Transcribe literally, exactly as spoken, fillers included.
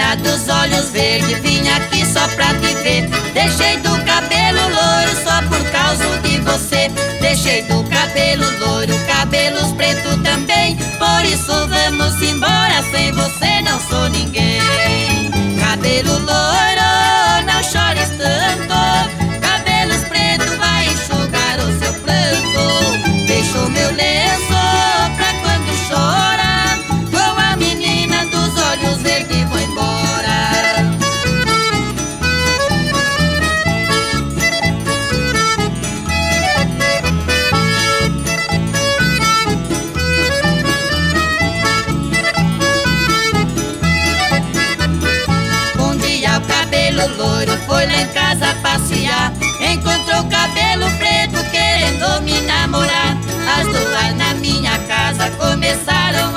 menina dos olhos verdes, vim aqui só pra te ver. Deixei do cabelo loiro só por causa de você. Deixei do cabelo loiro, cabelos preto também. Por isso vamos embora, sem você não sou ninguém. Cabelo loiro, não chores tanto. Cabelos preto, vai enxugar o seu pranto. Deixa o meu lenço pra quando chora. Com a menina dos olhos verdes vou embora. Um dia o cabelo loiro foi lá em casa passear. Encontrou o cabelo preto querendo me namorar. As duas na minha casa começaram